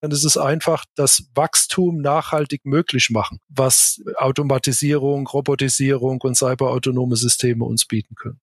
dann ist es einfach das Wachstum nachhaltig möglich machen, was Automatisierung, Robotisierung und cyberautonome Systeme uns bieten können.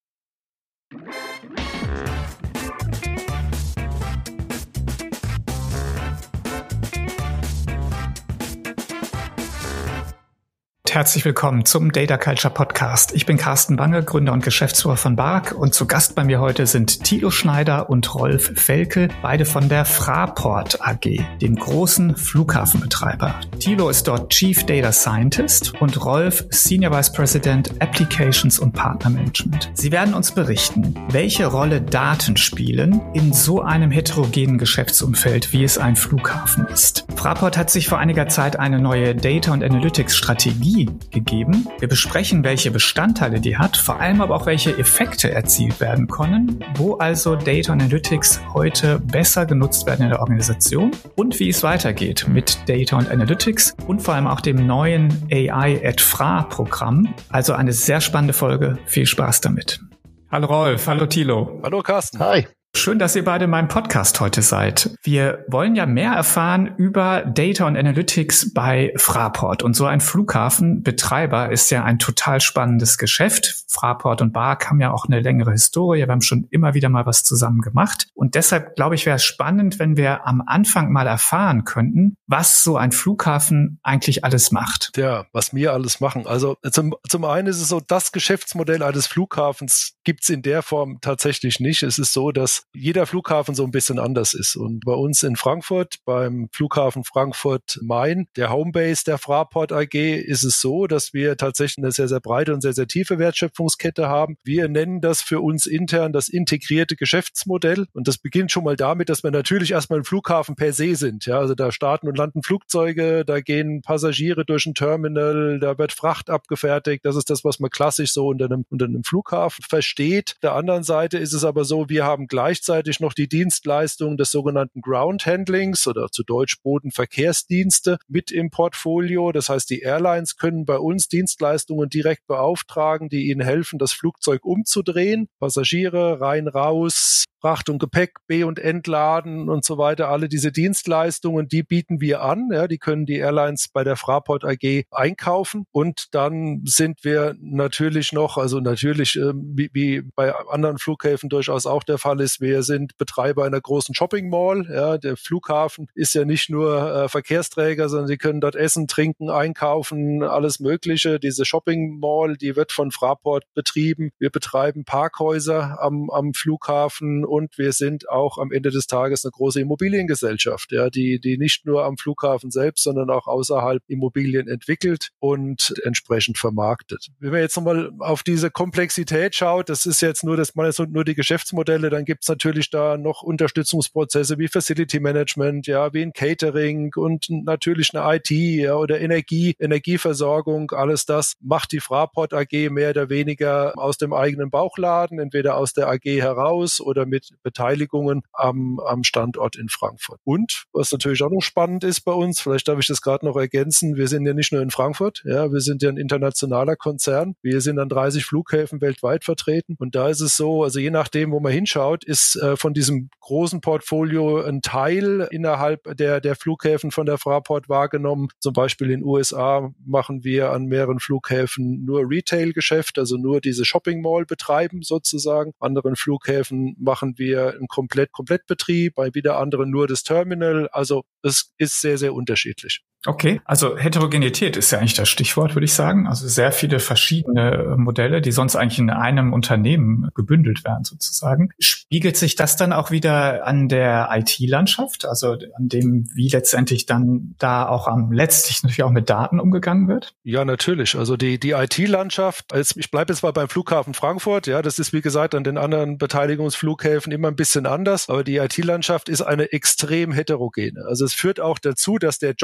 Herzlich willkommen zum Data Culture Podcast. Ich bin Carsten Bange, Gründer und Geschäftsführer von BARC, und zu Gast bei mir heute sind Thilo Schneider und Rolf Felke, beide von der Fraport AG, dem großen Flughafenbetreiber. Thilo ist dort Chief Data Scientist und Rolf Senior Vice President Applications und Partner Management. Sie werden uns berichten, welche Rolle Daten spielen in so einem heterogenen Geschäftsumfeld, wie es ein Flughafen ist. Fraport hat sich vor einiger Zeit eine neue Data- und Analytics-Strategie gegeben. Wir besprechen, welche Bestandteile die hat, vor allem aber auch, welche Effekte erzielt werden können, wo also Data Analytics heute besser genutzt werden in der Organisation und wie es weitergeht mit Data und Analytics und vor allem auch dem neuen AI@Fra-Programm. Also eine sehr spannende Folge. Viel Spaß damit. Hallo Rolf, hallo Thilo. Hallo Carsten. Hi. Schön, dass ihr beide in meinem Podcast heute seid. Wir wollen ja mehr erfahren über Data und Analytics bei Fraport. Und so ein Flughafenbetreiber ist ja ein total spannendes Geschäft. Fraport und BARC haben ja auch eine längere Historie. Wir haben schon immer wieder mal was zusammen gemacht. Und deshalb, glaube ich, wäre es spannend, wenn wir am Anfang mal erfahren könnten, was so ein Flughafen eigentlich alles macht. Ja, was wir alles machen. Also zum einen ist es so, das Geschäftsmodell eines Flughafens gibt's in der Form tatsächlich nicht. Es ist so, dass jeder Flughafen so ein bisschen anders ist. Und bei uns in Frankfurt, beim Flughafen Frankfurt-Main, der Homebase der Fraport AG, ist es so, dass wir tatsächlich eine sehr, sehr breite und sehr, sehr tiefe Wertschöpfungskette haben. Wir nennen das für uns intern das integrierte Geschäftsmodell. Und das beginnt schon mal damit, dass wir natürlich erstmal ein Flughafen per se sind. Ja, also da starten und landen Flugzeuge, da gehen Passagiere durch ein Terminal, da wird Fracht abgefertigt. Das ist das, was man klassisch so unter einem Flughafen versteht. Auf der anderen Seite ist es aber so, wir haben gleichzeitig noch die Dienstleistung des sogenannten Ground Handlings oder zu Deutsch Bodenverkehrsdienste mit im Portfolio. Das heißt, die Airlines können bei uns Dienstleistungen direkt beauftragen, die ihnen helfen, das Flugzeug umzudrehen. Passagiere rein, raus, Fracht und Gepäck, B- und Entladen und so weiter. Alle diese Dienstleistungen, die bieten wir an. Ja, die können die Airlines bei der Fraport AG einkaufen. Und dann sind wir natürlich noch, also natürlich, wie bei anderen Flughäfen durchaus auch der Fall ist, wir sind Betreiber einer großen Shopping Mall. Ja, der Flughafen ist ja nicht nur Verkehrsträger, sondern sie können dort essen, trinken, einkaufen, alles Mögliche. Diese Shopping Mall, die wird von Fraport betrieben. Wir betreiben Parkhäuser am Flughafen. Und wir sind auch am Ende des Tages eine große Immobiliengesellschaft, ja, die nicht nur am Flughafen selbst, sondern auch außerhalb Immobilien entwickelt und entsprechend vermarktet. Wenn man jetzt nochmal auf diese Komplexität schaut, das ist jetzt nur nur die Geschäftsmodelle, dann gibt es natürlich da noch Unterstützungsprozesse wie Facility Management, ja, wie ein Catering und natürlich eine IT, ja, oder Energieversorgung. Alles das macht die Fraport AG mehr oder weniger aus dem eigenen Bauchladen, entweder aus der AG heraus oder mit Beteiligungen am Standort in Frankfurt. Und was natürlich auch noch spannend ist bei uns, vielleicht darf ich das gerade noch ergänzen, wir sind ja nicht nur in Frankfurt, ja, wir sind ja ein internationaler Konzern. Wir sind an 30 Flughäfen weltweit vertreten. Und da ist es so, also je nachdem, wo man hinschaut, ist von diesem großen Portfolio ein Teil innerhalb der Flughäfen von der Fraport wahrgenommen. Zum Beispiel in den USA machen wir an mehreren Flughäfen nur Retail-Geschäft, also nur diese Shopping Mall betreiben sozusagen. Anderen Flughäfen machen wir einen Komplettbetrieb, bei wieder anderen nur das Terminal. Also es ist sehr, sehr unterschiedlich. Okay, also Heterogenität ist ja eigentlich das Stichwort, würde ich sagen. Also sehr viele verschiedene Modelle, die sonst eigentlich in einem Unternehmen gebündelt werden sozusagen. Spiegelt sich das dann auch wieder an der IT-Landschaft, also an dem, wie letztendlich dann da auch letztlich natürlich auch mit Daten umgegangen wird? Ja, natürlich. Also die IT-Landschaft, ich bleibe jetzt mal beim Flughafen Frankfurt, ja, das ist wie gesagt an den anderen Beteiligungsflughäfen immer ein bisschen anders, aber die IT-Landschaft ist eine extrem heterogene. Also es führt auch dazu, dass der Job, den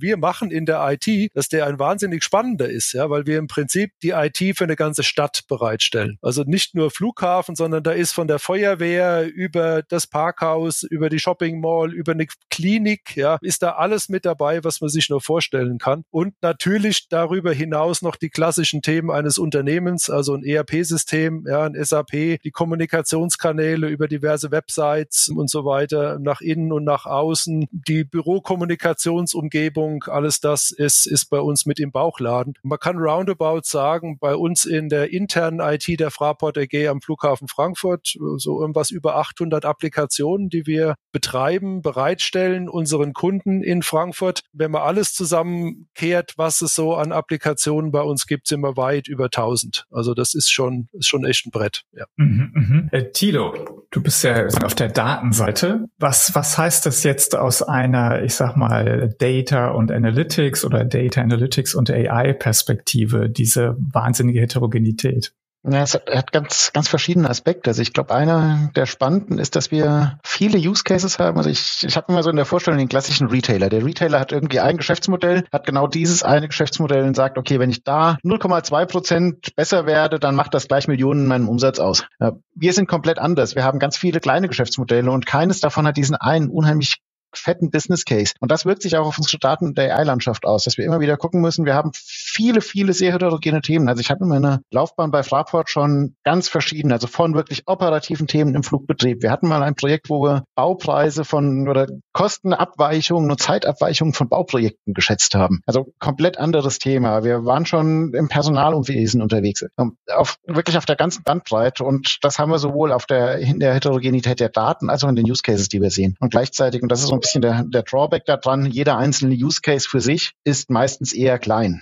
wir machen in der IT, dass der ein wahnsinnig spannender ist, ja, weil wir im Prinzip die IT für eine ganze Stadt bereitstellen. Also nicht nur Flughafen, sondern da ist von der Feuerwehr über das Parkhaus, über die Shopping Mall, über eine Klinik, ja, ist da alles mit dabei, was man sich nur vorstellen kann. Und natürlich darüber hinaus noch die klassischen Themen eines Unternehmens, also ein ERP-System, ja, ein SAP, die Kommunikationskanäle über diverse Websites und so weiter, nach innen und nach außen, die Bürokommunikationsumgebung, alles das ist bei uns mit im Bauchladen. Man kann roundabout sagen, bei uns in der internen IT der Fraport AG am Flughafen Frankfurt so irgendwas über 800 Applikationen, die wir betreiben, bereitstellen unseren Kunden in Frankfurt. Wenn man alles zusammenkehrt, was es so an Applikationen bei uns gibt, sind wir weit über 1000. Also das ist schon echt ein Brett. Ja. Thilo, du bist ja auf der Datenseite. Was heißt das jetzt aus einer, ich sag mal, Data und Analytics oder Data Analytics und AI-Perspektive, diese wahnsinnige Heterogenität? Ja, es hat ganz, ganz verschiedene Aspekte. Also ich glaube, einer der spannenden ist, dass wir viele Use Cases haben. Also ich habe immer so in der Vorstellung den klassischen Retailer. Der Retailer hat irgendwie ein Geschäftsmodell, hat genau dieses eine Geschäftsmodell und sagt, okay, wenn ich da 0,2% besser werde, dann macht das gleich Millionen in meinem Umsatz aus. Ja, wir sind komplett anders. Wir haben ganz viele kleine Geschäftsmodelle und keines davon hat diesen einen unheimlich fetten Business Case. Und das wirkt sich auch auf unsere Daten- und AI-Landschaft aus, dass wir immer wieder gucken müssen. Wir haben viele sehr heterogene Themen. Also ich habe in meiner Laufbahn bei Fraport schon ganz verschiedene, also von wirklich operativen Themen im Flugbetrieb. Wir hatten mal ein Projekt, wo wir Baupreise oder Kostenabweichungen und Zeitabweichungen von Bauprojekten geschätzt haben. Also komplett anderes Thema. Wir waren schon im Personalwesen unterwegs. Wirklich auf der ganzen Bandbreite. Und das haben wir sowohl in der Heterogenität der Daten als auch in den Use Cases, die wir sehen. Und gleichzeitig, und das ist so ein bisschen der Drawback daran, jeder einzelne Use Case für sich ist meistens eher klein.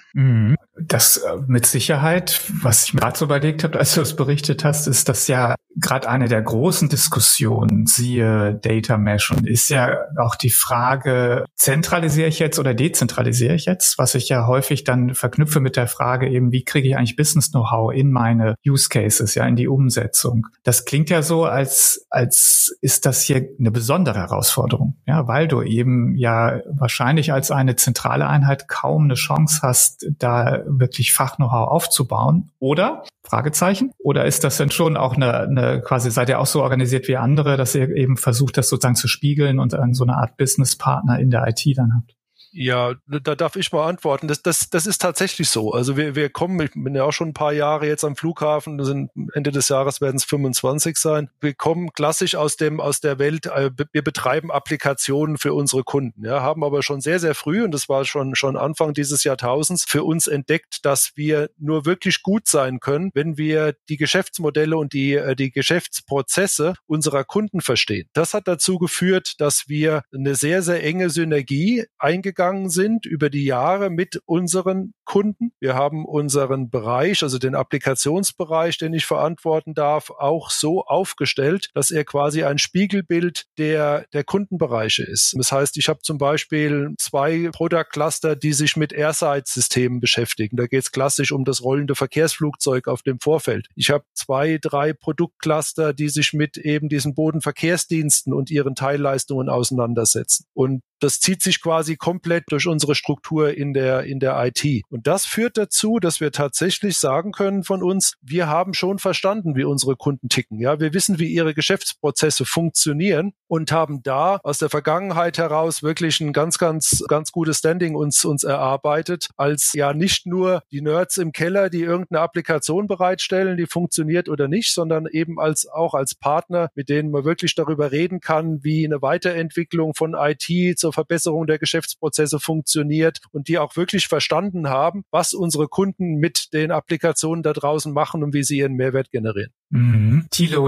Das mit Sicherheit, was ich mir gerade so überlegt habe, als du es berichtet hast, ist das ja gerade eine der großen Diskussionen, siehe Data Mesh, und ist ja auch die Frage, zentralisiere ich jetzt oder dezentralisiere ich jetzt, was ich ja häufig dann verknüpfe mit der Frage eben, wie kriege ich eigentlich Business Know-how in meine Use Cases, ja, in die Umsetzung. Das klingt ja so, als ist das hier eine besondere Herausforderung, ja, weil du eben ja wahrscheinlich als eine zentrale Einheit kaum eine Chance hast, da wirklich Fach-Know-how aufzubauen, oder? Fragezeichen? Oder ist das denn schon auch eine quasi, seid ihr auch so organisiert wie andere, dass ihr eben versucht, das sozusagen zu spiegeln und dann so eine Art Business-Partner in der IT dann habt? Ja, da darf ich mal antworten. Das ist tatsächlich so. Also wir kommen, ich bin ja auch schon ein paar Jahre jetzt am Flughafen, Ende des Jahres werden es 25 sein. Wir kommen klassisch aus der Welt, wir betreiben Applikationen für unsere Kunden, ja, haben aber schon sehr, sehr früh, und das war schon Anfang dieses Jahrtausends, für uns entdeckt, dass wir nur wirklich gut sein können, wenn wir die Geschäftsmodelle und die Geschäftsprozesse unserer Kunden verstehen. Das hat dazu geführt, dass wir eine sehr, sehr enge Synergie eingegangen sind über die Jahre mit unseren Kunden. Wir haben unseren Bereich, also den Applikationsbereich, den ich verantworten darf, auch so aufgestellt, dass er quasi ein Spiegelbild der Kundenbereiche ist. Das heißt, ich habe zum Beispiel 2 Product Cluster, die sich mit Airside-Systemen beschäftigen. Da geht es klassisch um das rollende Verkehrsflugzeug auf dem Vorfeld. Ich habe 2, 3 Produktcluster, die sich mit eben diesen Bodenverkehrsdiensten und ihren Teilleistungen auseinandersetzen. Und das zieht sich quasi komplett durch unsere Struktur in der IT. Und das führt dazu, dass wir tatsächlich sagen können von uns, wir haben schon verstanden, wie unsere Kunden ticken. Ja, wir wissen, wie ihre Geschäftsprozesse funktionieren und haben da aus der Vergangenheit heraus wirklich ein ganz gutes Standing uns erarbeitet, als ja nicht nur die Nerds im Keller, die irgendeine Applikation bereitstellen, die funktioniert oder nicht, sondern eben auch als Partner, mit denen man wirklich darüber reden kann, wie eine Weiterentwicklung von IT zur Verbesserung der Geschäftsprozesse funktioniert und die auch wirklich verstanden haben, was unsere Kunden mit den Applikationen da draußen machen und wie sie ihren Mehrwert generieren. Thilo,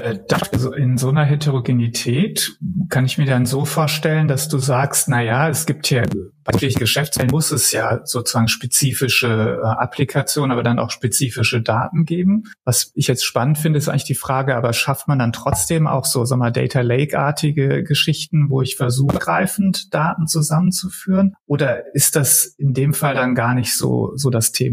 in so einer Heterogenität kann ich mir dann so vorstellen, dass du sagst, es gibt hier bei Geschäftsmodellen muss es ja sozusagen spezifische Applikationen, aber dann auch spezifische Daten geben. Was ich jetzt spannend finde, ist eigentlich die Frage, aber schafft man dann trotzdem auch so, Data Lake-artige Geschichten, wo ich versuche, greifend Daten zusammenzuführen? Oder ist das in dem Fall dann gar nicht so das Thema?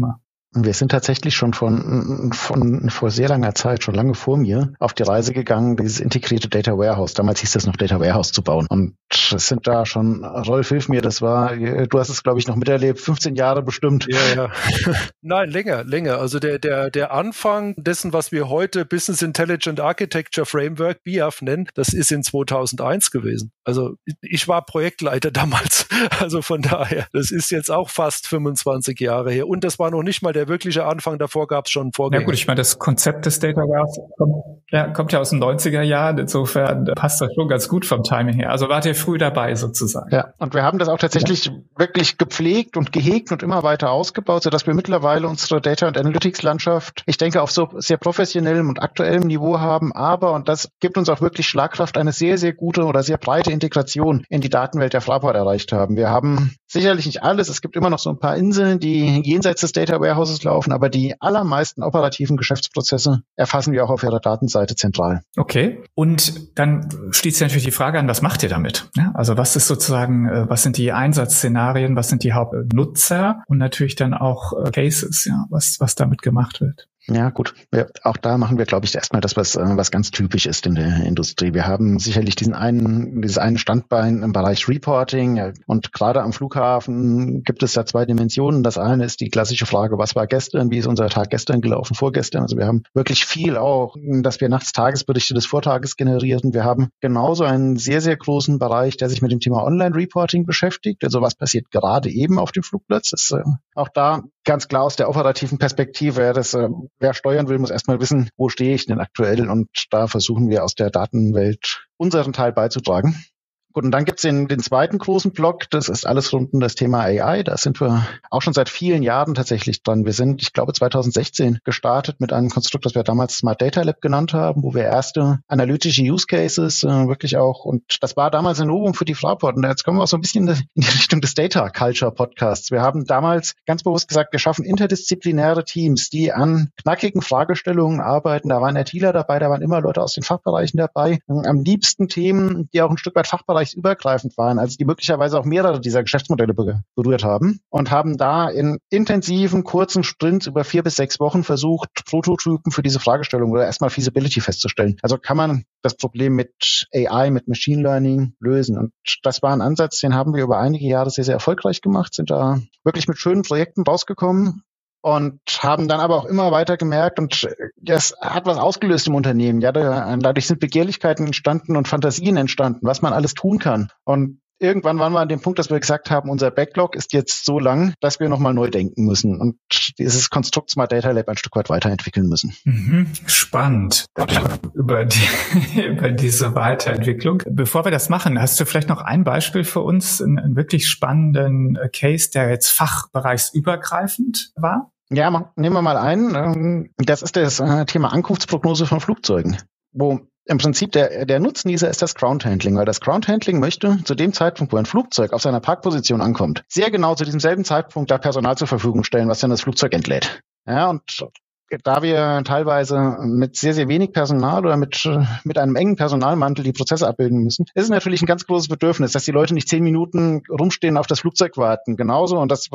Wir sind tatsächlich schon von vor sehr langer Zeit, schon lange vor mir, auf die Reise gegangen, dieses integrierte Data Warehouse, damals hieß das noch Data Warehouse, zu bauen. Und es sind da schon, Rolf, hilf mir, du hast es, glaube ich, noch miterlebt, 15 Jahre bestimmt. Ja. Nein, länger. Also der Anfang dessen, was wir heute Business Intelligent Architecture Framework, BIAF nennen, das ist in 2001 gewesen. Also ich war Projektleiter damals. Also von daher, das ist jetzt auch fast 25 Jahre her. Und das war noch nicht mal der wirkliche Anfang, davor gab es schon Vorgänger. Ja gut, ich meine, das Konzept des Data Warehouse kommt ja aus den 90er Jahren. Insofern passt das schon ganz gut vom Timing her. Also wart ihr früh dabei sozusagen. Ja, und wir haben das auch tatsächlich wirklich gepflegt und gehegt und immer weiter ausgebaut, sodass wir mittlerweile unsere Data- und Analytics-Landschaft, ich denke, auf so sehr professionellem und aktuellem Niveau haben. Aber, und das gibt uns auch wirklich Schlagkraft, eine sehr, sehr gute oder sehr breite Integration in die Datenwelt der Fraport erreicht haben. Wir haben sicherlich nicht alles. Es gibt immer noch so ein paar Inseln, die jenseits des Data Warehouses laufen, aber die allermeisten operativen Geschäftsprozesse erfassen wir auch auf ihrer Datenseite zentral. Okay. Und dann schließt sich natürlich die Frage an, was macht ihr damit? Ja, also was ist sozusagen, was sind die Einsatzszenarien, was sind die Hauptnutzer und natürlich dann auch Cases, ja, was damit gemacht wird? Ja, gut. Auch da machen wir, glaube ich, erstmal das, was ganz typisch ist in der Industrie. Wir haben sicherlich dieses eine Standbein im Bereich Reporting, und gerade am Flughafen gibt es da zwei Dimensionen. Das eine ist die klassische Frage, was war gestern, wie ist unser Tag gestern gelaufen, vorgestern. Also wir haben wirklich viel auch, dass wir nachts Tagesberichte des Vortages generieren. Wir haben genauso einen sehr, sehr großen Bereich, der sich mit dem Thema Online-Reporting beschäftigt. Also was passiert gerade eben auf dem Flugplatz. Das ist auch da ganz klar aus der operativen Perspektive, wer steuern will, muss erstmal wissen, wo stehe ich denn aktuell, und da versuchen wir aus der Datenwelt unseren Teil beizutragen. Gut, und dann gibt's den zweiten großen Block, das ist alles rund um das Thema AI. Da sind wir auch schon seit vielen Jahren tatsächlich dran. Wir sind, ich glaube, 2016 gestartet mit einem Konstrukt, das wir damals Smart Data Lab genannt haben, wo wir erste analytische Use Cases wirklich auch, und das war damals ein Novum für die Fraport. Und jetzt kommen wir auch so ein bisschen in die Richtung des Data Culture Podcasts. Wir haben damals ganz bewusst gesagt, wir schaffen interdisziplinäre Teams, die an knackigen Fragestellungen arbeiten. Da waren ITler dabei, da waren immer Leute aus den Fachbereichen dabei. Am liebsten Themen, die auch ein Stück weit fachbereichsübergreifend waren, also die möglicherweise auch mehrere dieser Geschäftsmodelle berührt haben, und haben da in intensiven, kurzen Sprints über 4 bis 6 Wochen versucht, Prototypen für diese Fragestellung oder erstmal Feasibility festzustellen. Also kann man das Problem mit AI, mit Machine Learning lösen. Und das war ein Ansatz, den haben wir über einige Jahre sehr, sehr erfolgreich gemacht, sind da wirklich mit schönen Projekten rausgekommen und haben dann aber auch immer weiter gemerkt, und das hat was ausgelöst im Unternehmen. Ja, dadurch sind Begehrlichkeiten entstanden und Fantasien entstanden, was man alles tun kann. Und irgendwann waren wir an dem Punkt, dass wir gesagt haben, unser Backlog ist jetzt so lang, dass wir nochmal neu denken müssen und dieses Konstrukt Smart Data Lab ein Stück weit weiterentwickeln müssen. Spannend über diese Weiterentwicklung. Bevor wir das machen, hast du vielleicht noch ein Beispiel für uns, einen wirklich spannenden Case, der jetzt fachbereichsübergreifend war? Ja, nehmen wir mal ein. Das ist das Thema Ankunftsprognose von Flugzeugen, wo im Prinzip der Nutznießer ist das Ground Handling, weil das Ground Handling möchte zu dem Zeitpunkt, wo ein Flugzeug auf seiner Parkposition ankommt, sehr genau zu diesem selben Zeitpunkt da Personal zur Verfügung stellen, was dann das Flugzeug entlädt. Ja, und da wir teilweise mit sehr, sehr wenig Personal oder mit einem engen Personalmantel die Prozesse abbilden müssen, ist es natürlich ein ganz großes Bedürfnis, dass die Leute nicht 10 Minuten rumstehen, auf das Flugzeug warten. Genauso, und das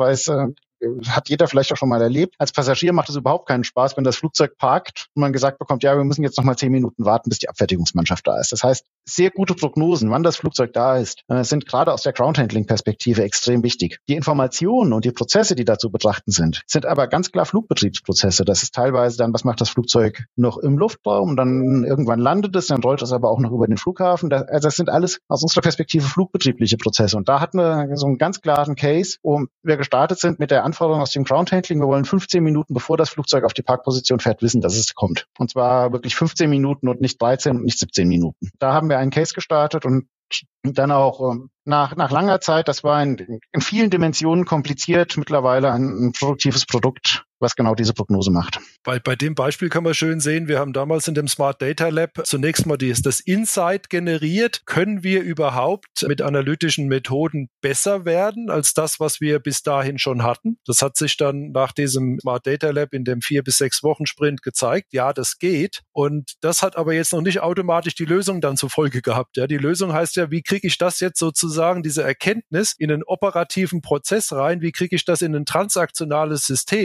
hat jeder vielleicht auch schon mal erlebt. Als Passagier macht es überhaupt keinen Spaß, wenn das Flugzeug parkt und man gesagt bekommt, ja, wir müssen jetzt noch mal 10 Minuten warten, bis die Abfertigungsmannschaft da ist. Das heißt, sehr gute Prognosen, wann das Flugzeug da ist, sind gerade aus der Ground-Handling-Perspektive extrem wichtig. Die Informationen und die Prozesse, die dazu betrachten sind aber ganz klar Flugbetriebsprozesse. Das ist teilweise dann, was macht das Flugzeug noch im Luftraum, dann irgendwann landet es, dann rollt es aber auch noch über den Flughafen. Das sind alles aus unserer Perspektive flugbetriebliche Prozesse. Und da hatten wir so einen ganz klaren Case, wo wir gestartet sind mit der Anforderung aus dem Ground Handling. Wir wollen 15 Minuten, bevor das Flugzeug auf die Parkposition fährt, wissen, dass es kommt. Und zwar wirklich 15 Minuten und nicht 13 und nicht 17 Minuten. Da haben wir einen Case gestartet und dann auch nach langer Zeit, das war in vielen Dimensionen kompliziert, mittlerweile ein produktives Produkt, was genau diese Prognose macht. Bei dem Beispiel kann man schön sehen, wir haben damals in dem Smart Data Lab zunächst mal das Insight generiert. Können wir überhaupt mit analytischen Methoden besser werden als das, was wir bis dahin schon hatten? Das hat sich dann nach diesem Smart Data Lab in dem 4 bis 6 Wochen Sprint gezeigt. Ja, das geht. Und das hat aber jetzt noch nicht automatisch die Lösung dann zur Folge gehabt. Ja, die Lösung heißt ja, wie kriege ich das jetzt sozusagen, diese Erkenntnis in einen operativen Prozess rein? Wie kriege ich das in ein transaktionales System, sodass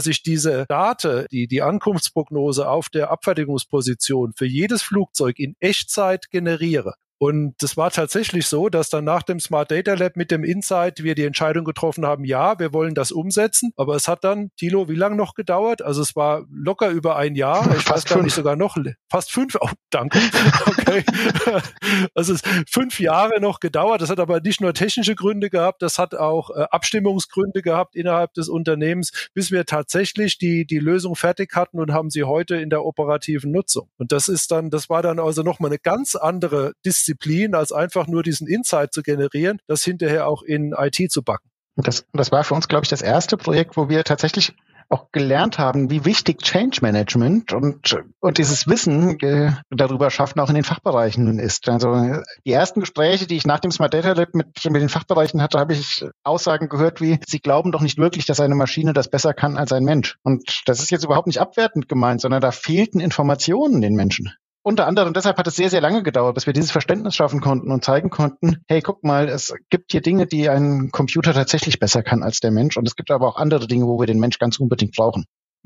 dass ich diese Daten, die Ankunftsprognose auf der Abfertigungsposition für jedes Flugzeug in Echtzeit generiere. Und das war tatsächlich so, dass dann nach dem Smart Data Lab mit dem Insight wir die Entscheidung getroffen haben, ja, wir wollen das umsetzen. Aber es hat dann, Thilo, wie lange noch gedauert? Also es war locker über ein Jahr. Ich weiß gar nicht, sogar noch fast 5. Oh, danke. Okay. Also es 5 Jahre noch gedauert. Das hat aber nicht nur technische Gründe gehabt, das hat auch Abstimmungsgründe gehabt innerhalb des Unternehmens, bis wir tatsächlich die Lösung fertig hatten und haben sie heute in der operativen Nutzung. Und das war dann also nochmal eine ganz andere Disziplin, als einfach nur diesen Insight zu generieren, das hinterher auch in IT zu backen. Das war für uns, glaube ich, das erste Projekt, wo wir tatsächlich auch gelernt haben, wie wichtig Change Management und dieses Wissen darüber schaffen auch in den Fachbereichen ist. Also die ersten Gespräche, die ich nach dem Smart Data Lab mit den Fachbereichen hatte, habe ich Aussagen gehört wie, sie glauben doch nicht wirklich, dass eine Maschine das besser kann als ein Mensch. Und das ist jetzt überhaupt nicht abwertend gemeint, sondern da fehlten Informationen den Menschen. Unter anderem deshalb hat es sehr, sehr lange gedauert, bis wir dieses Verständnis schaffen konnten und zeigen konnten, hey, guck mal, es gibt hier Dinge, die ein Computer tatsächlich besser kann als der Mensch. Und es gibt aber auch andere Dinge, wo wir den Mensch ganz unbedingt brauchen.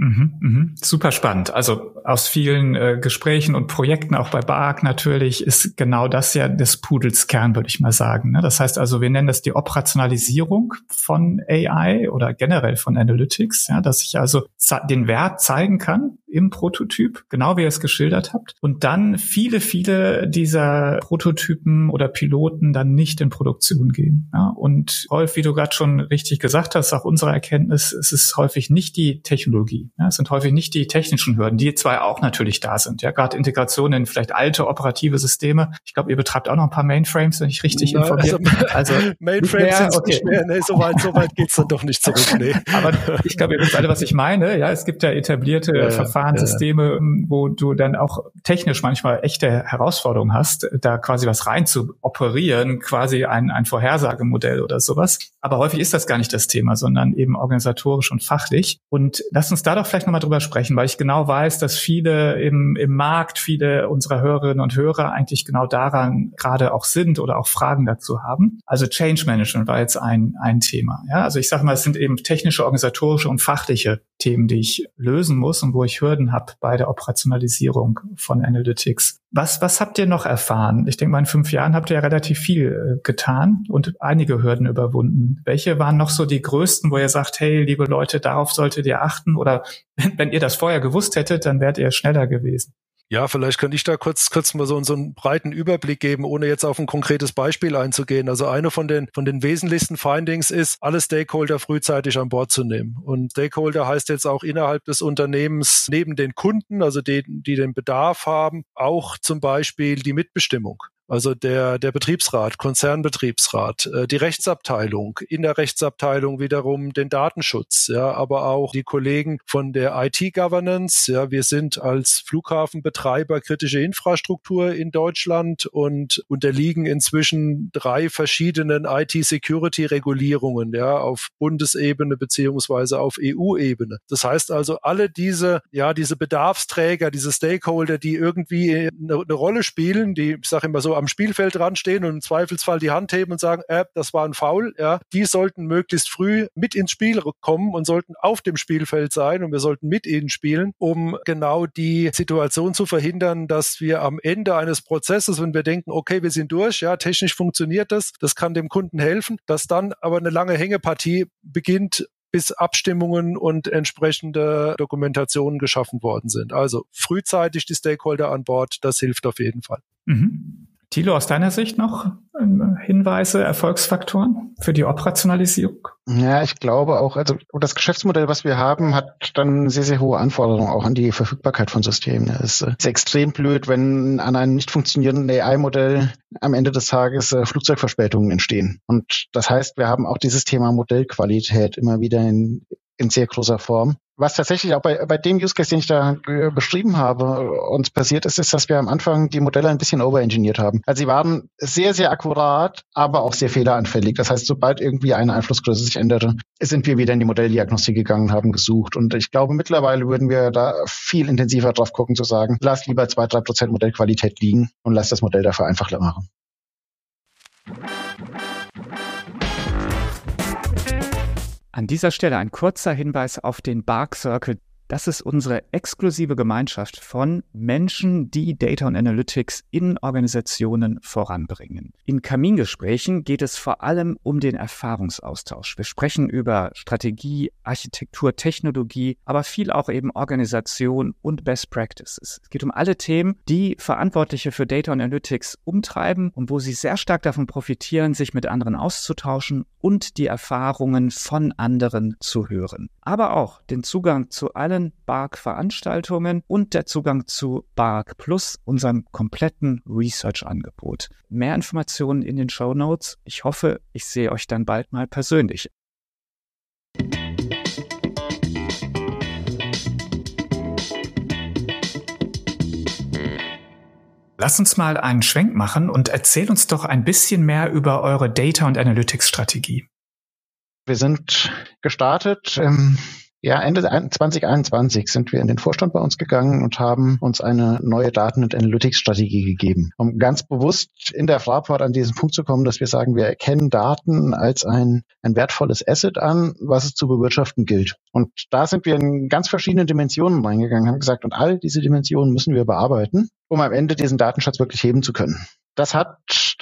Super spannend. Also aus vielen Gesprächen und Projekten, auch bei BARC natürlich, ist genau das ja des Pudels Kern, würde ich mal sagen. Das heißt also, wir nennen das die Operationalisierung von AI oder generell von Analytics, ja, dass ich also den Wert zeigen kann im Prototyp, genau wie ihr es geschildert habt, und dann viele dieser Prototypen oder Piloten dann nicht in Produktion gehen. Ja. Und Rolf, wie du gerade schon richtig gesagt hast, auch unsere Erkenntnis, es ist häufig nicht die Technologie. Ja, es sind häufig nicht die technischen Hürden, die zwar auch natürlich da sind. Ja, gerade Integration in vielleicht alte operative Systeme. Ich glaube, ihr betreibt auch noch ein paar Mainframes, wenn ich richtig informiert bin. Also Mainframes sind okay. Nicht mehr. Nee, so weit geht's dann doch nicht zurück. Nee. Aber ich glaube, ihr wisst alle, was ich meine. Ja, es gibt ja etablierte Verfahrenssysteme, wo du dann auch technisch manchmal echte Herausforderungen hast, da quasi was rein zu operieren, quasi ein Vorhersagemodell oder sowas. Aber häufig ist das gar nicht das Thema, sondern eben organisatorisch und fachlich. Und lass uns da doch vielleicht nochmal drüber sprechen, weil ich genau weiß, dass viele im Markt, viele unserer Hörerinnen und Hörer eigentlich genau daran gerade auch sind oder auch Fragen dazu haben. Also Change Management war jetzt ein Thema. Ja, also ich sage mal, es sind eben technische, organisatorische und fachliche Themen, die ich lösen muss und wo ich Hürden habe bei der Operationalisierung von Analytics. Was habt ihr noch erfahren? Ich denke mal, in 5 Jahren habt ihr ja relativ viel getan und einige Hürden überwunden. Welche waren noch so die größten, wo ihr sagt, hey, liebe Leute, darauf solltet ihr achten? Oder wenn ihr das vorher gewusst hättet, dann wärt ihr schneller gewesen. Ja, vielleicht kann ich da kurz mal so einen breiten Überblick geben, ohne jetzt auf ein konkretes Beispiel einzugehen. Also eine von den wesentlichsten Findings ist, alle Stakeholder frühzeitig an Bord zu nehmen. Und Stakeholder heißt jetzt auch innerhalb des Unternehmens neben den Kunden, also die den Bedarf haben, auch zum Beispiel die Mitbestimmung. Also der Betriebsrat, Konzernbetriebsrat, die Rechtsabteilung, in der Rechtsabteilung wiederum den Datenschutz, ja, aber auch die Kollegen von der IT-Governance. Ja, wir sind als Flughafenbetreiber kritische Infrastruktur in Deutschland und unterliegen inzwischen 3 verschiedenen IT-Security-Regulierungen, ja, auf Bundesebene beziehungsweise auf EU-Ebene. Das heißt also, alle diese Bedarfsträger, diese Stakeholder, die irgendwie eine Rolle spielen, die, ich sage immer so, am Spielfeld dran stehen und im Zweifelsfall die Hand heben und sagen, das war ein Foul, ja, die sollten möglichst früh mit ins Spiel kommen und sollten auf dem Spielfeld sein und wir sollten mit ihnen spielen, um genau die Situation zu verhindern, dass wir am Ende eines Prozesses, wenn wir denken, okay, wir sind durch, ja, technisch funktioniert das kann dem Kunden helfen, dass dann aber eine lange Hängepartie beginnt, bis Abstimmungen und entsprechende Dokumentationen geschaffen worden sind. Also frühzeitig die Stakeholder an Bord, das hilft auf jeden Fall. Thilo, aus deiner Sicht noch Hinweise, Erfolgsfaktoren für die Operationalisierung? Ja, ich glaube auch, also das Geschäftsmodell, was wir haben, hat dann sehr, sehr hohe Anforderungen auch an die Verfügbarkeit von Systemen. Es ist extrem blöd, wenn an einem nicht funktionierenden AI-Modell am Ende des Tages Flugzeugverspätungen entstehen. Und das heißt, wir haben auch dieses Thema Modellqualität immer wieder in sehr großer Form. Was tatsächlich auch bei dem Use Case, den ich da beschrieben habe, uns passiert ist, dass wir am Anfang die Modelle ein bisschen overengineert haben. Also sie waren sehr, sehr akkurat, aber auch sehr fehleranfällig. Das heißt, sobald irgendwie eine Einflussgröße sich änderte, sind wir wieder in die Modelldiagnostik gegangen und haben gesucht. Und ich glaube, mittlerweile würden wir da viel intensiver drauf gucken, zu sagen, lass lieber 2-3% Modellqualität liegen und lass das Modell dafür einfacher machen. An dieser Stelle ein kurzer Hinweis auf den BARC Circle. Das ist unsere exklusive Gemeinschaft von Menschen, die Data und Analytics in Organisationen voranbringen. In Kamingesprächen geht es vor allem um den Erfahrungsaustausch. Wir sprechen über Strategie, Architektur, Technologie, aber viel auch eben Organisation und Best Practices. Es geht um alle Themen, die Verantwortliche für Data und Analytics umtreiben und wo sie sehr stark davon profitieren, sich mit anderen auszutauschen und die Erfahrungen von anderen zu hören. Aber auch den Zugang zu allen BARC-Veranstaltungen und der Zugang zu BARC Plus, unserem kompletten Research-Angebot. Mehr Informationen in den Shownotes. Ich hoffe, ich sehe euch dann bald mal persönlich. Lass uns mal einen Schwenk machen und erzähl uns doch ein bisschen mehr über eure Data- und Analytics-Strategie. Wir sind gestartet Ende 2021 sind wir in den Vorstand bei uns gegangen und haben uns eine neue Daten- und Analytics-Strategie gegeben, um ganz bewusst in der Fraport an diesen Punkt zu kommen, dass wir sagen, wir erkennen Daten als ein wertvolles Asset an, was es zu bewirtschaften gilt. Und da sind wir in ganz verschiedene Dimensionen reingegangen, haben gesagt, und all diese Dimensionen müssen wir bearbeiten, um am Ende diesen Datenschatz wirklich heben zu können. Das hat,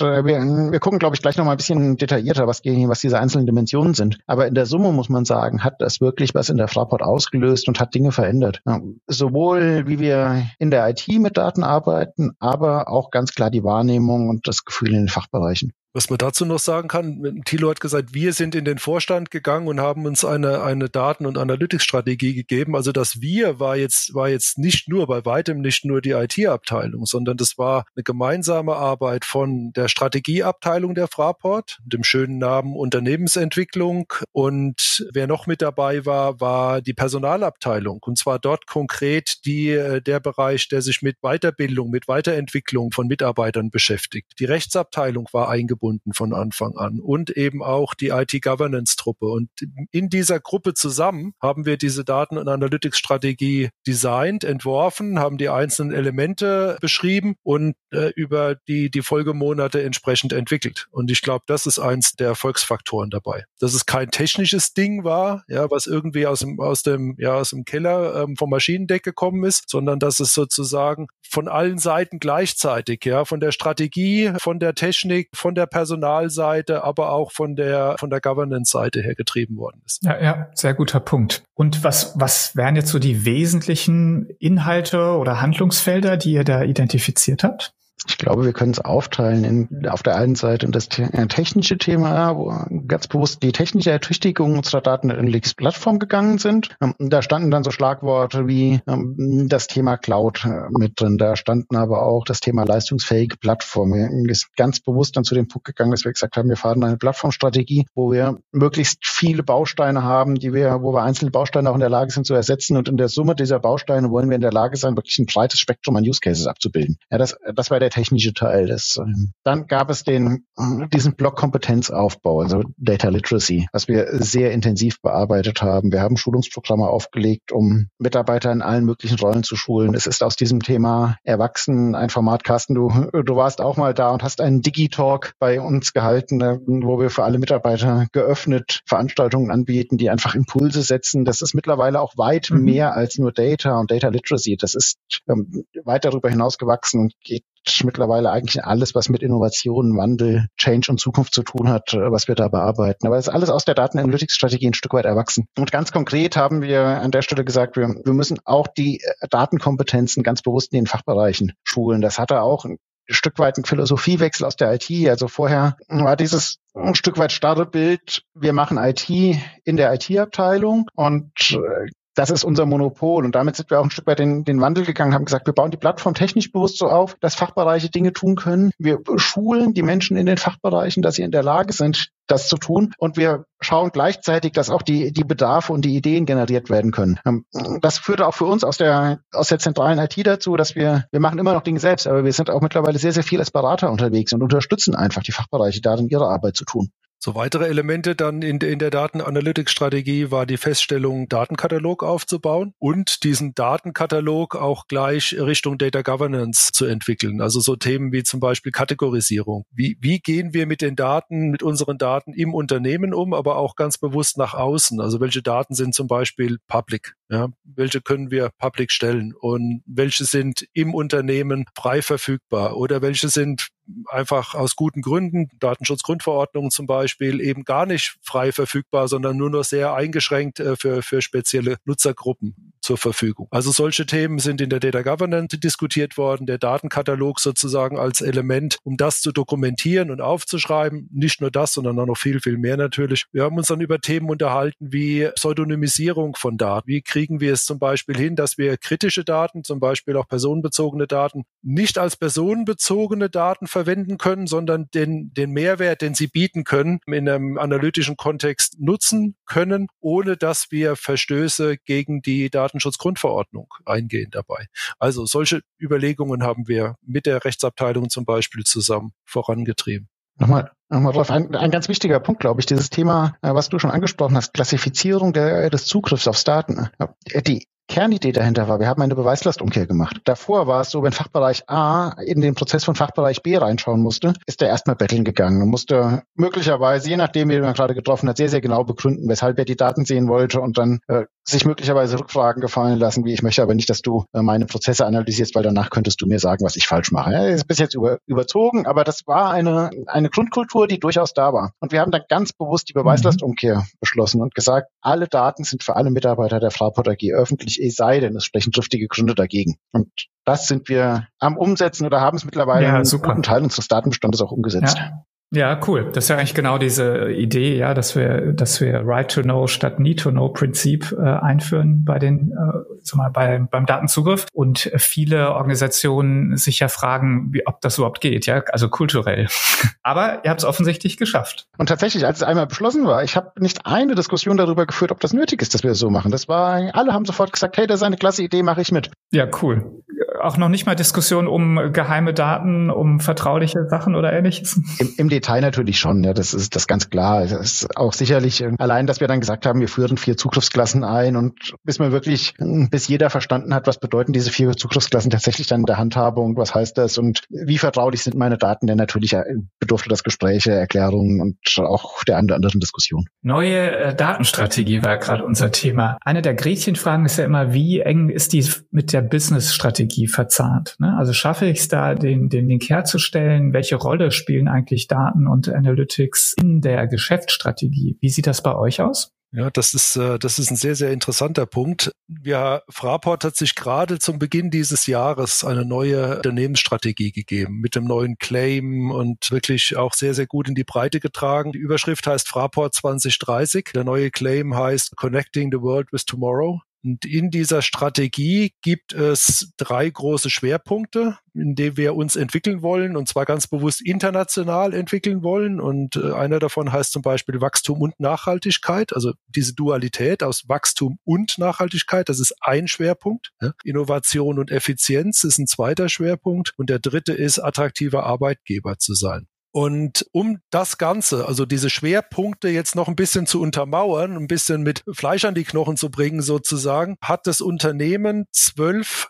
wir gucken, glaube ich, gleich noch mal ein bisschen detaillierter, was diese einzelnen Dimensionen sind. Aber in der Summe muss man sagen, hat das wirklich was in der Fraport ausgelöst und hat Dinge verändert. Ja, sowohl wie wir in der IT mit Daten arbeiten, aber auch ganz klar die Wahrnehmung und das Gefühl in den Fachbereichen. Was man dazu noch sagen kann, Thilo hat gesagt, wir sind in den Vorstand gegangen und haben uns eine Daten- und Analytics-Strategie gegeben. Also das Wir war jetzt nicht nur, bei weitem nicht nur die IT-Abteilung, sondern das war eine gemeinsame Arbeit von der Strategieabteilung der Fraport, dem schönen Namen Unternehmensentwicklung. Und wer noch mit dabei war die Personalabteilung. Und zwar dort konkret der Bereich, der sich mit Weiterbildung, mit Weiterentwicklung von Mitarbeitern beschäftigt. Die Rechtsabteilung war eingebunden von Anfang an und eben auch die IT-Governance-Truppe. Und in dieser Gruppe zusammen haben wir diese Daten- und Analytics-Strategie designt, entworfen, haben die einzelnen Elemente beschrieben und über die Folgemonate entsprechend entwickelt. Und ich glaube, das ist eins der Erfolgsfaktoren dabei. Dass es kein technisches Ding war, ja, was irgendwie aus dem Keller vom Maschinendeck gekommen ist, sondern dass es sozusagen von allen Seiten gleichzeitig, ja, von der Strategie, von der Technik, von der Personalseite, aber auch von der Governance-Seite her getrieben worden ist. Ja, sehr guter Punkt. Und was wären jetzt so die wesentlichen Inhalte oder Handlungsfelder, die ihr da identifiziert habt? Ich glaube, wir können es aufteilen auf der einen Seite in das technische Thema, wo ganz bewusst die technische Ertüchtigung unserer Daten- und Analytics-Plattform gegangen sind. Da standen dann so Schlagworte wie das Thema Cloud mit drin. Da standen aber auch das Thema leistungsfähige Plattform. Wir sind ganz bewusst dann zu dem Punkt gegangen, dass wir gesagt haben, wir fahren eine Plattformstrategie, wo wir möglichst viele Bausteine haben, wo wir einzelne Bausteine auch in der Lage sind zu ersetzen. Und in der Summe dieser Bausteine wollen wir in der Lage sein, wirklich ein breites Spektrum an Use Cases abzubilden. Ja, das war der technische Teil. Dann gab es diesen Block Kompetenzaufbau, also Data Literacy, was wir sehr intensiv bearbeitet haben. Wir haben Schulungsprogramme aufgelegt, um Mitarbeiter in allen möglichen Rollen zu schulen. Es ist aus diesem Thema Erwachsen ein Format, Carsten, du warst auch mal da und hast einen Digitalk bei uns gehalten, wo wir für alle Mitarbeiter geöffnet Veranstaltungen anbieten, die einfach Impulse setzen. Das ist mittlerweile auch weit mehr als nur Data und Data Literacy. Das ist weit darüber hinaus gewachsen und geht mittlerweile eigentlich alles, was mit Innovation, Wandel, Change und Zukunft zu tun hat, was wir da bearbeiten. Aber das ist alles aus der Daten-Analytics-Strategie ein Stück weit erwachsen. Und ganz konkret haben wir an der Stelle gesagt, wir müssen auch die Datenkompetenzen ganz bewusst in den Fachbereichen schulen. Das hatte auch ein Stück weit ein Philosophiewechsel aus der IT. Also vorher war dieses ein Stück weit starre Bild, wir machen IT in der IT-Abteilung und das ist unser Monopol und damit sind wir auch ein Stück weit den Wandel gegangen, haben gesagt, wir bauen die Plattform technisch bewusst so auf, dass Fachbereiche Dinge tun können. Wir schulen die Menschen in den Fachbereichen, dass sie in der Lage sind, das zu tun und wir schauen gleichzeitig, dass auch die Bedarfe und die Ideen generiert werden können. Das führte auch für uns aus der zentralen IT dazu, dass wir machen immer noch Dinge selbst, aber wir sind auch mittlerweile sehr, sehr viel als Berater unterwegs und unterstützen einfach die Fachbereiche darin, ihre Arbeit zu tun. So weitere Elemente dann in der Daten-Analytics-Strategie war die Feststellung, Datenkatalog aufzubauen und diesen Datenkatalog auch gleich Richtung Data Governance zu entwickeln. Also so Themen wie zum Beispiel Kategorisierung. Wie gehen wir mit den Daten, mit unseren Daten im Unternehmen um, aber auch ganz bewusst nach außen? Also welche Daten sind zum Beispiel public? Ja, welche können wir public stellen und welche sind im Unternehmen frei verfügbar oder welche sind einfach aus guten Gründen, Datenschutzgrundverordnung zum Beispiel, eben gar nicht frei verfügbar, sondern nur noch sehr eingeschränkt für spezielle Nutzergruppen zur Verfügung. Also solche Themen sind in der Data Governance diskutiert worden, der Datenkatalog sozusagen als Element, um das zu dokumentieren und aufzuschreiben. Nicht nur das, sondern auch noch viel, viel mehr natürlich. Wir haben uns dann über Themen unterhalten wie Pseudonymisierung von Daten. Wie kriegen wir es zum Beispiel hin, dass wir kritische Daten, zum Beispiel auch personenbezogene Daten, nicht als personenbezogene Daten verwenden können, sondern den Mehrwert, den sie bieten können, in einem analytischen Kontext nutzen können, ohne dass wir Verstöße gegen die Datenschutzgrundverordnung eingehen dabei. Also solche Überlegungen haben wir mit der Rechtsabteilung zum Beispiel zusammen vorangetrieben. Nochmal drauf. Ein ganz wichtiger Punkt, glaube ich, dieses Thema, was du schon angesprochen hast, Klassifizierung des Zugriffs aufs Daten. Die Kernidee dahinter war, wir haben eine Beweislastumkehr gemacht. Davor war es so, wenn Fachbereich A in den Prozess von Fachbereich B reinschauen musste, ist er erstmal betteln gegangen und musste möglicherweise, je nachdem, wie man gerade getroffen hat, sehr, sehr genau begründen, weshalb er die Daten sehen wollte und dann sich möglicherweise Rückfragen gefallen lassen, wie ich möchte aber nicht, dass du meine Prozesse analysierst, weil danach könntest du mir sagen, was ich falsch mache. Ja, das ist bis jetzt überzogen, aber das war eine Grundkultur, die durchaus da war. Und wir haben dann ganz bewusst die Beweislastumkehr beschlossen und gesagt, alle Daten sind für alle Mitarbeiter der Fraport AG öffentlich, es sei denn, es sprechen triftige Gründe dagegen. Und das sind wir am Umsetzen oder haben es mittlerweile in einem guten Teil unseres Datenbestandes auch umgesetzt. Ja, cool. Das ist ja eigentlich genau diese Idee, ja, dass wir Right to Know statt Need to Know Prinzip einführen bei beim Datenzugriff und viele Organisationen sich ja fragen, ob das überhaupt geht, ja, also kulturell. Aber ihr habt es offensichtlich geschafft. Und tatsächlich, als es einmal beschlossen war, ich habe nicht eine Diskussion darüber geführt, ob das nötig ist, dass wir das so machen. Alle haben sofort gesagt, hey, das ist eine klasse Idee, mache ich mit. Ja, cool. Auch noch nicht mal Diskussion um geheime Daten, um vertrauliche Sachen oder Ähnliches? Im Detail natürlich schon, ja, das ist ganz klar. Das ist auch sicherlich allein, dass wir dann gesagt haben, wir führen 4 Zugriffsklassen ein und bis jeder verstanden hat, was bedeuten diese 4 Zugriffsklassen tatsächlich dann in der Handhabung, was heißt das und wie vertraulich sind meine Daten, denn natürlich bedurfte das Gespräche, Erklärungen und auch der einen oder anderen Diskussion. Neue Datenstrategie war gerade unser Thema. Eine der Gretchenfragen ist ja immer, wie eng ist die mit der Business-Strategie verzahnt? Ne? Also schaffe ich es da, den Link herzustellen? Welche Rolle spielen eigentlich Daten und Analytics in der Geschäftsstrategie? Wie sieht das bei euch aus? Ja, das ist ein sehr, sehr interessanter Punkt. Fraport hat sich gerade zum Beginn dieses Jahres eine neue Unternehmensstrategie gegeben mit dem neuen Claim und wirklich auch sehr, sehr gut in die Breite getragen. Die Überschrift heißt Fraport 2030. Der neue Claim heißt Connecting the World with Tomorrow. Und in dieser Strategie gibt es 3 große Schwerpunkte, in denen wir uns entwickeln wollen, und zwar ganz bewusst international entwickeln wollen. Und einer davon heißt zum Beispiel Wachstum und Nachhaltigkeit, also diese Dualität aus Wachstum und Nachhaltigkeit, das ist ein Schwerpunkt. Innovation und Effizienz ist ein zweiter Schwerpunkt. Und der dritte ist, attraktiver Arbeitgeber zu sein. Und um das Ganze, also diese Schwerpunkte jetzt noch ein bisschen zu untermauern, ein bisschen mit Fleisch an die Knochen zu bringen sozusagen, hat das Unternehmen 12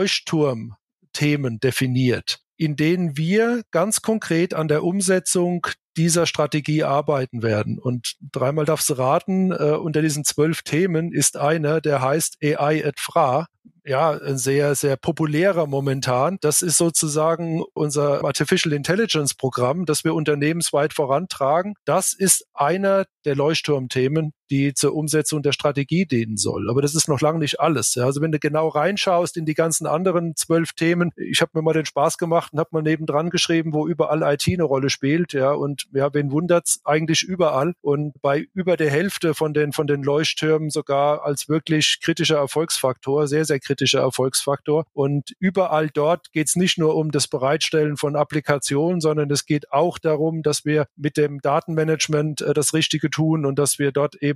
Leuchtturmthemen definiert, in denen wir ganz konkret an der Umsetzung dieser Strategie arbeiten werden. Und dreimal darfst du raten, unter diesen 12 Themen ist einer, der heißt AI at Fra. Ja, ein sehr, sehr populärer momentan. Das ist sozusagen unser Artificial Intelligence Programm, das wir unternehmensweit vorantragen. Das ist einer der Leuchtturmthemen, die zur Umsetzung der Strategie dienen soll. Aber das ist noch lange nicht alles. Ja, also wenn du genau reinschaust in die ganzen anderen 12 Themen, ich habe mir mal den Spaß gemacht und habe mal nebendran geschrieben, wo überall IT eine Rolle spielt. Ja, und ja, wen wundert's? Eigentlich überall. Und bei über der Hälfte von den Leuchttürmen sogar als wirklich kritischer Erfolgsfaktor, sehr, sehr kritischer Erfolgsfaktor. Und überall dort geht es nicht nur um das Bereitstellen von Applikationen, sondern es geht auch darum, dass wir mit dem Datenmanagement das Richtige tun und dass wir dort eben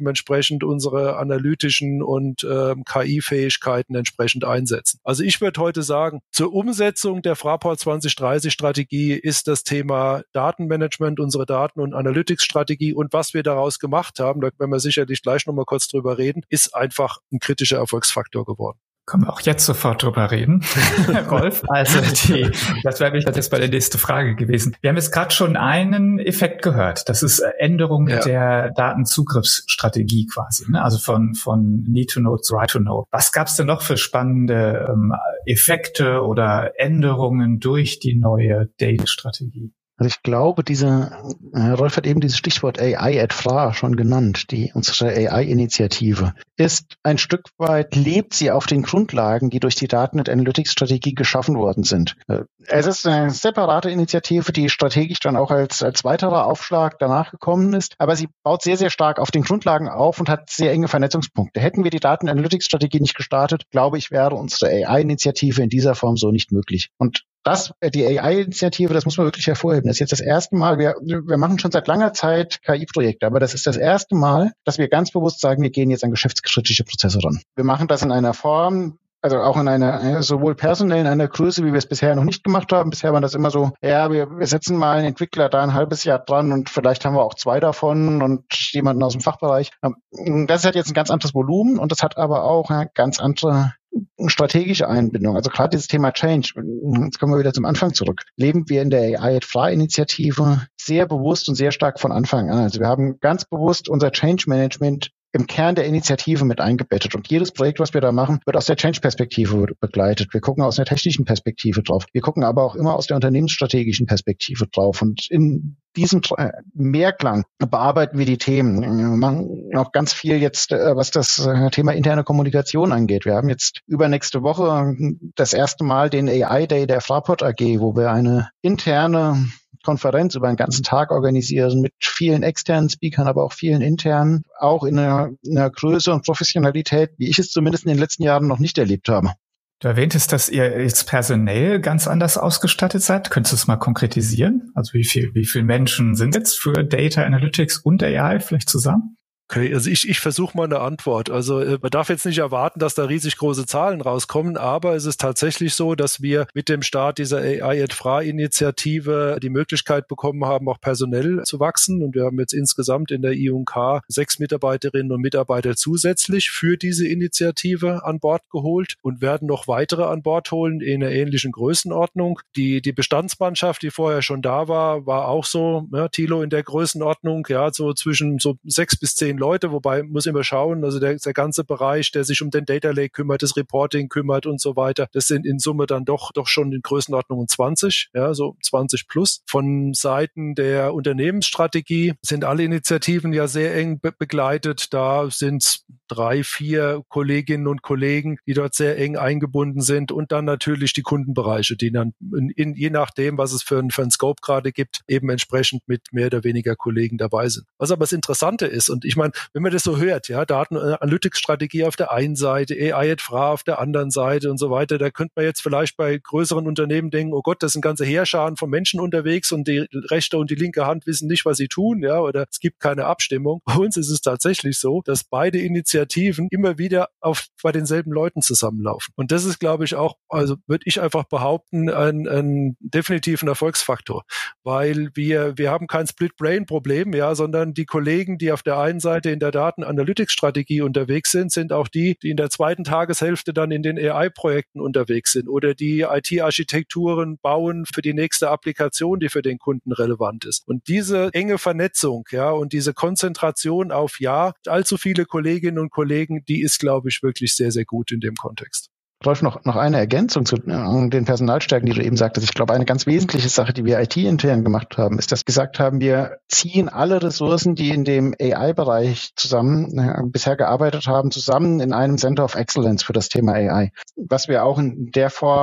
dementsprechend unsere analytischen und KI-Fähigkeiten entsprechend einsetzen. Also ich würde heute sagen, zur Umsetzung der Fraport 2030-Strategie ist das Thema Datenmanagement, unsere Daten- und Analytics-Strategie und was wir daraus gemacht haben, da werden wir sicherlich gleich nochmal kurz drüber reden, ist einfach ein kritischer Erfolgsfaktor geworden. Können wir auch jetzt sofort drüber reden, Rolf. Also das wäre jetzt bei der nächsten Frage gewesen. Wir haben jetzt gerade schon einen Effekt gehört. Das ist Änderung der Datenzugriffsstrategie quasi, ne? Also von Need to Know zu Right to Know. Was gab es denn noch für spannende Effekte oder Änderungen durch die neue Data-Strategie? Also ich glaube, Rolf hat eben dieses Stichwort AI at FRA schon genannt, unsere AI-Initiative ist ein Stück weit, lebt sie auf den Grundlagen, die durch die Daten- und Analytics-Strategie geschaffen worden sind. Es ist eine separate Initiative, die strategisch dann auch als weiterer Aufschlag danach gekommen ist, aber sie baut sehr, sehr stark auf den Grundlagen auf und hat sehr enge Vernetzungspunkte. Hätten wir die Daten- und Analytics-Strategie nicht gestartet, glaube ich, wäre unsere AI-Initiative in dieser Form so nicht möglich. Und die AI-Initiative, das muss man wirklich hervorheben. Das ist jetzt das erste Mal, wir machen schon seit langer Zeit KI-Projekte, aber das ist das erste Mal, dass wir ganz bewusst sagen, wir gehen jetzt an geschäftskritische Prozesse ran. Wir machen das in einer Form, also auch in einer, sowohl personell in einer Größe, wie wir es bisher noch nicht gemacht haben. Bisher war das immer so, wir setzen mal einen Entwickler da ein halbes Jahr dran und vielleicht haben wir auch 2 davon und jemanden aus dem Fachbereich. Das hat jetzt ein ganz anderes Volumen und das hat aber auch eine ganz andere strategische Einbindung. Also gerade dieses Thema Change, jetzt kommen wir wieder zum Anfang zurück, leben wir in der AI at FRA-Initiative sehr bewusst und sehr stark von Anfang an. Also wir haben ganz bewusst unser Change Management im Kern der Initiative mit eingebettet. Und jedes Projekt, was wir da machen, wird aus der Change-Perspektive begleitet. Wir gucken aus einer technischen Perspektive drauf. Wir gucken aber auch immer aus der unternehmensstrategischen Perspektive drauf. Und in diesem Mehrklang bearbeiten wir die Themen. Wir machen auch ganz viel jetzt, was das Thema interne Kommunikation angeht. Wir haben jetzt übernächste Woche das erste Mal den AI Day der Fraport AG, wo wir eine interne Konferenz über einen ganzen Tag organisieren mit vielen externen Speakern, aber auch vielen internen, auch in einer Größe und Professionalität, wie ich es zumindest in den letzten Jahren noch nicht erlebt habe. Du erwähntest, dass ihr jetzt personell ganz anders ausgestattet seid. Könntest du es mal konkretisieren? Also wie viel Menschen sind jetzt für Data Analytics und AI vielleicht zusammen? Okay, also ich versuche mal eine Antwort. Also man darf jetzt nicht erwarten, dass da riesig große Zahlen rauskommen, aber es ist tatsächlich so, dass wir mit dem Start dieser AI at FRA-Initiative die Möglichkeit bekommen haben, auch personell zu wachsen. Und wir haben jetzt insgesamt in der I&K 6 Mitarbeiterinnen und Mitarbeiter zusätzlich für diese Initiative an Bord geholt und werden noch weitere an Bord holen in einer ähnlichen Größenordnung. Die Bestandsmannschaft, die vorher schon da war auch so, ja, Thilo, in der Größenordnung, ja, so zwischen so 6 bis 10 Leute, wobei muss immer schauen, also der ganze Bereich, der sich um den Data Lake kümmert, das Reporting kümmert und so weiter, das sind in Summe dann doch schon in Größenordnung 20, ja, so 20 plus. Von Seiten der Unternehmensstrategie sind alle Initiativen ja sehr eng begleitet. Da sind 3, 4 Kolleginnen und Kollegen, die dort sehr eng eingebunden sind und dann natürlich die Kundenbereiche, die dann je nachdem, was es für einen Scope gerade gibt, eben entsprechend mit mehr oder weniger Kollegen dabei sind. Was aber das Interessante ist, und ich meine, wenn man das so hört, ja, Daten-Analytics-Strategie auf der einen Seite, AI at FRA auf der anderen Seite und so weiter, da könnte man jetzt vielleicht bei größeren Unternehmen denken, oh Gott, das sind ganze Heerscharen von Menschen unterwegs und die rechte und die linke Hand wissen nicht, was sie tun, ja, oder es gibt keine Abstimmung. Bei uns ist es tatsächlich so, dass beide Initiativen immer wieder bei denselben Leuten zusammenlaufen. Und das ist, glaube ich, auch, also würde ich einfach behaupten, ein definitiven Erfolgsfaktor, weil wir haben kein Split-Brain-Problem, ja, sondern die Kollegen, die auf der einen Seite in der Daten-Analytics-Strategie unterwegs sind auch die in der zweiten Tageshälfte dann in den AI-Projekten unterwegs sind oder die IT-Architekturen bauen für die nächste Applikation, die für den Kunden relevant ist. Und diese enge Vernetzung, ja, und diese Konzentration auf allzu viele Kolleginnen und Kollegen, die ist, glaube ich, wirklich sehr, sehr gut in dem Kontext. Rolf, noch eine Ergänzung zu den Personalstärken, die du eben sagtest. Ich glaube, eine ganz wesentliche Sache, die wir IT-intern gemacht haben, ist, dass wir gesagt haben, wir ziehen alle Ressourcen, die in dem AI-Bereich bisher gearbeitet haben, zusammen in einem Center of Excellence für das Thema AI. Was wir auch in der Form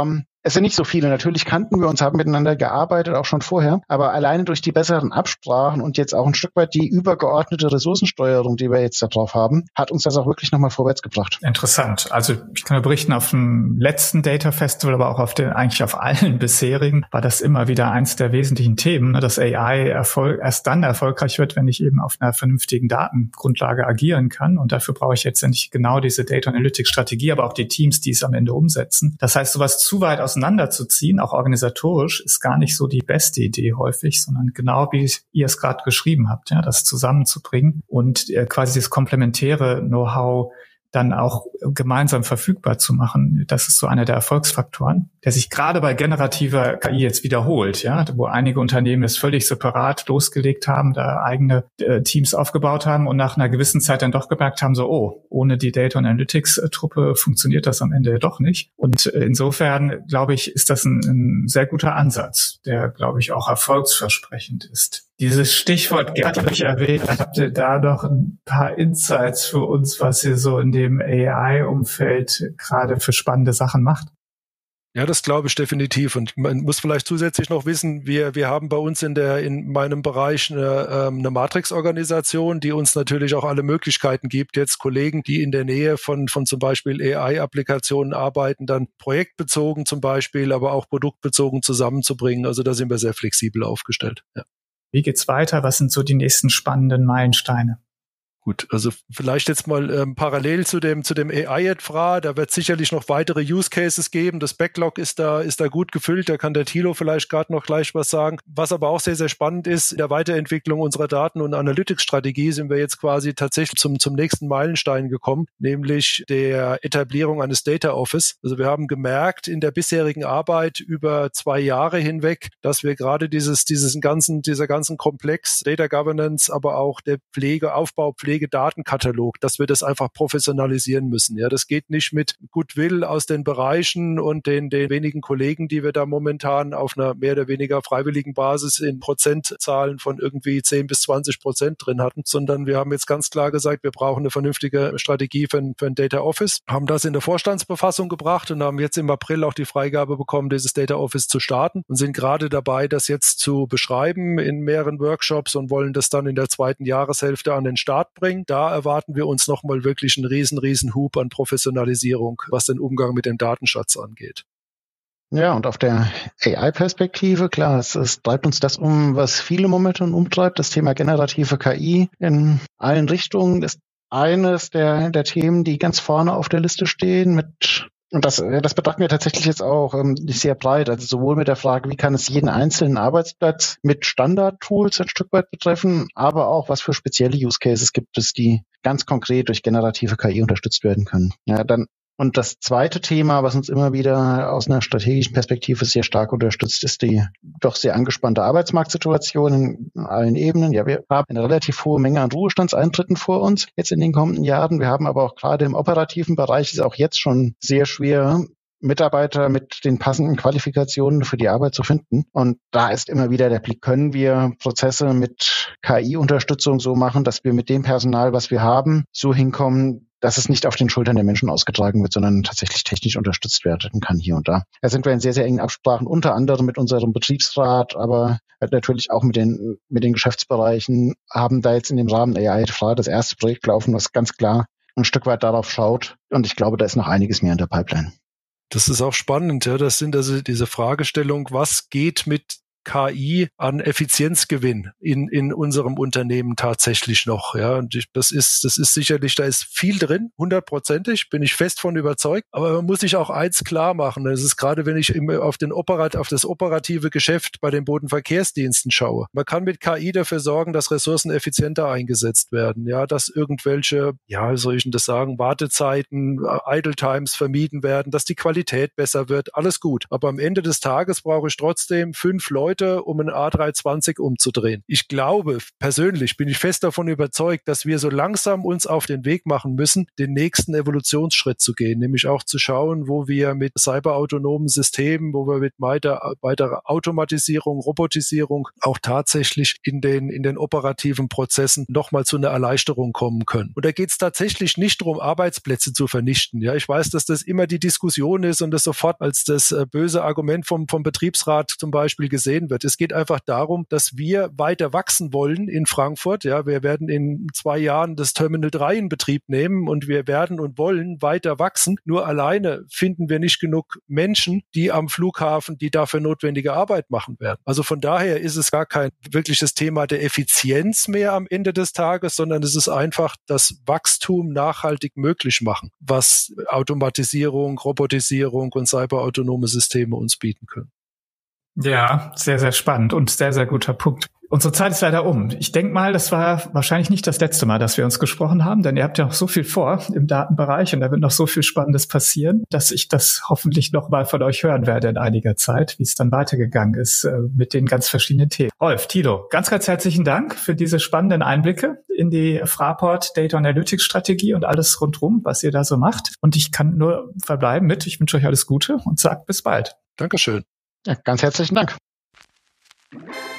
Es sind nicht so viele. Natürlich kannten wir uns, haben miteinander gearbeitet, auch schon vorher. Aber alleine durch die besseren Absprachen und jetzt auch ein Stück weit die übergeordnete Ressourcensteuerung, die wir jetzt da drauf haben, hat uns das auch wirklich nochmal vorwärts gebracht. Interessant. Also ich kann nur berichten, auf dem letzten Data Festival, aber auch eigentlich auf allen bisherigen, war das immer wieder eins der wesentlichen Themen, dass AI erst dann erfolgreich wird, wenn ich eben auf einer vernünftigen Datengrundlage agieren kann. Und dafür brauche ich letztendlich genau diese Data Analytics Strategie, aber auch die Teams, die es am Ende umsetzen. Das heißt, sowas zu weit auseinanderzuziehen, auch organisatorisch, ist gar nicht so die beste Idee häufig, sondern genau wie ihr es gerade geschrieben habt, ja, das zusammenzubringen und quasi das komplementäre Know-how dann auch gemeinsam verfügbar zu machen. Das ist so einer der Erfolgsfaktoren, der sich gerade bei generativer KI jetzt wiederholt, ja, wo einige Unternehmen es völlig separat losgelegt haben, da eigene Teams aufgebaut haben und nach einer gewissen Zeit dann doch gemerkt haben, so, ohne die Data Analytics Truppe funktioniert das am Ende doch nicht. Und insofern, glaube ich, ist das ein sehr guter Ansatz, der, glaube ich, auch erfolgsversprechend ist. Dieses Stichwort habe ich erwähnt. Habt ihr da noch ein paar Insights für uns, was ihr so in dem AI-Umfeld gerade für spannende Sachen macht? Ja, das glaube ich definitiv. Und man muss vielleicht zusätzlich noch wissen, wir haben bei uns in meinem Bereich eine Matrix-Organisation, die uns natürlich auch alle Möglichkeiten gibt, jetzt Kollegen, die in der Nähe von zum Beispiel AI-Applikationen arbeiten, dann projektbezogen zum Beispiel, aber auch produktbezogen zusammenzubringen. Also da sind wir sehr flexibel aufgestellt. Ja. Wie geht's weiter? Was sind so die nächsten spannenden Meilensteine? Gut, also vielleicht jetzt mal parallel zu dem AI-Fra, da wird sicherlich noch weitere Use Cases geben. Das Backlog ist da gut gefüllt, da kann der Thilo vielleicht gerade noch gleich was sagen. Was aber auch sehr, sehr spannend ist, in der Weiterentwicklung unserer Daten- und Analytics-Strategie sind wir jetzt quasi tatsächlich zum nächsten Meilenstein gekommen, nämlich der Etablierung eines Data Office. Also wir haben gemerkt in der bisherigen Arbeit über 2 Jahre hinweg, dass wir gerade dieser ganzen Komplex Data Governance, aber auch der Datenkatalog, dass wir das einfach professionalisieren müssen. Ja, das geht nicht mit Goodwill aus den Bereichen und den wenigen Kollegen, die wir da momentan auf einer mehr oder weniger freiwilligen Basis in Prozentzahlen von irgendwie 10-20% drin hatten, sondern wir haben jetzt ganz klar gesagt, wir brauchen eine vernünftige Strategie für ein Data Office, haben das in der Vorstandsbefassung gebracht und haben jetzt im April auch die Freigabe bekommen, dieses Data Office zu starten und sind gerade dabei, das jetzt zu beschreiben in mehreren Workshops und wollen das dann in der 2. Jahreshälfte an den Start bringen. Da erwarten wir uns nochmal wirklich einen riesen Hub an Professionalisierung, was den Umgang mit dem Datenschatz angeht. Ja, und auf der AI-Perspektive, klar, es treibt uns das um, was viele momentan umtreibt, das Thema generative KI in allen Richtungen ist eines der Themen, die ganz vorne auf der Liste stehen und das betrachten wir tatsächlich jetzt auch sehr breit, also sowohl mit der Frage, wie kann es jeden einzelnen Arbeitsplatz mit Standard-Tools ein Stück weit betreffen, aber auch, was für spezielle Use Cases gibt es, die ganz konkret durch generative KI unterstützt werden können. Ja, und das zweite Thema, was uns immer wieder aus einer strategischen Perspektive sehr stark unterstützt, ist die doch sehr angespannte Arbeitsmarktsituation in allen Ebenen. Ja, wir haben eine relativ hohe Menge an Ruhestandseintritten vor uns jetzt in den kommenden Jahren. Wir haben aber auch gerade im operativen Bereich ist auch jetzt schon sehr schwer, Mitarbeiter mit den passenden Qualifikationen für die Arbeit zu finden. Und da ist immer wieder der Blick, können wir Prozesse mit KI-Unterstützung so machen, dass wir mit dem Personal, was wir haben, so hinkommen, dass es nicht auf den Schultern der Menschen ausgetragen wird, sondern tatsächlich technisch unterstützt werden kann hier und da. Da sind wir in sehr, sehr engen Absprachen, unter anderem mit unserem Betriebsrat, aber natürlich auch mit den Geschäftsbereichen, haben da jetzt in dem Rahmen AI-Fra das erste Projekt laufen, was ganz klar ein Stück weit darauf schaut. Und ich glaube, da ist noch einiges mehr in der Pipeline. Das ist auch spannend, ja. Das sind also diese Fragestellung, was geht mit KI an Effizienzgewinn in unserem Unternehmen tatsächlich noch, ja. Und das ist sicherlich, da ist viel drin, 100%, bin ich fest von überzeugt. Aber man muss sich auch eins klar machen. Das ist gerade, wenn ich auf das operative Geschäft bei den Bodenverkehrsdiensten schaue. Man kann mit KI dafür sorgen, dass Ressourcen effizienter eingesetzt werden, ja, dass irgendwelche, ja, wie soll ich denn das sagen, Wartezeiten, Idle Times vermieden werden, dass die Qualität besser wird, alles gut. Aber am Ende des Tages brauche ich trotzdem 5 Leute, Leute, um einen A320 umzudrehen. Ich glaube, persönlich bin ich fest davon überzeugt, dass wir so langsam uns auf den Weg machen müssen, den nächsten Evolutionsschritt zu gehen, nämlich auch zu schauen, wo wir mit cyberautonomen Systemen, wo wir mit weiterer Automatisierung, Robotisierung auch tatsächlich in den operativen Prozessen nochmal zu einer Erleichterung kommen können. Und da geht es tatsächlich nicht darum, Arbeitsplätze zu vernichten. Ja, ich weiß, dass das immer die Diskussion ist und das sofort als das böse Argument vom Betriebsrat zum Beispiel gesehen wird. Es geht einfach darum, dass wir weiter wachsen wollen in Frankfurt. Ja, wir werden in 2 Jahren das Terminal 3 in Betrieb nehmen und wir werden und wollen weiter wachsen. Nur alleine finden wir nicht genug Menschen, die am Flughafen die dafür notwendige Arbeit machen werden. Also von daher ist es gar kein wirkliches Thema der Effizienz mehr am Ende des Tages, sondern es ist einfach das Wachstum nachhaltig möglich machen, was Automatisierung, Robotisierung und cyberautonome Systeme uns bieten können. Ja, sehr, sehr spannend und sehr, sehr guter Punkt. Unsere Zeit ist leider um. Ich denke mal, das war wahrscheinlich nicht das letzte Mal, dass wir uns gesprochen haben, denn ihr habt ja noch so viel vor im Datenbereich und da wird noch so viel Spannendes passieren, dass ich das hoffentlich noch mal von euch hören werde in einiger Zeit, wie es dann weitergegangen ist mit den ganz verschiedenen Themen. Rolf, Thilo, ganz, ganz herzlichen Dank für diese spannenden Einblicke in die Fraport Data Analytics Strategie und alles rundherum, was ihr da so macht. Und ich kann nur verbleiben mit, ich wünsche euch alles Gute und sage bis bald. Dankeschön. Ja, ganz herzlichen Dank.